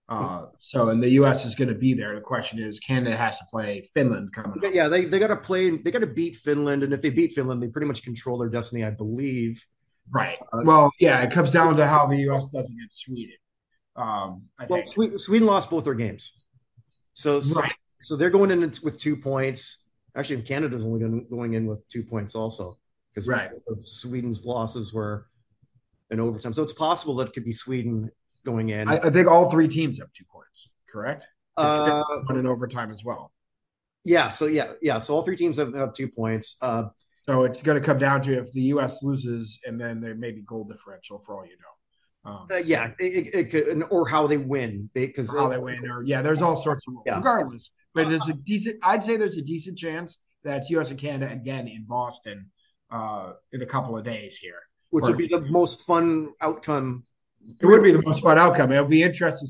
So, and the U.S. is going to be there. The question is, Canada has to play Finland coming up. Yeah, they got to play. They got to beat Finland, and if they beat Finland, they pretty much control their destiny, I believe. Right. Uh, Well, yeah, it comes down to how the U.S. does against Sweden. I well, think. Sweden lost both their games, so so Right. so they're going in with 2 points. Actually, Canada's only going in with 2 points also because Right. Sweden's losses were in overtime. So it's possible that it could be Sweden going in. I think all three teams have 2 points. Correct. Because Finland Uh, won in overtime as well. yeah. So yeah. So all three teams have 2 points. So it's going to come down to if the U.S. loses, and then there may be goal differential for all you know. So Yeah, it could, or how they win because how they win, or yeah, there's all sorts of rules. yeah, Regardless, but there's a decent. I'd say there's a decent chance that it's U.S. and Canada again in Boston in a couple of days here. which Or would be the most fun outcome. it would be the most fun outcome. It'll be interesting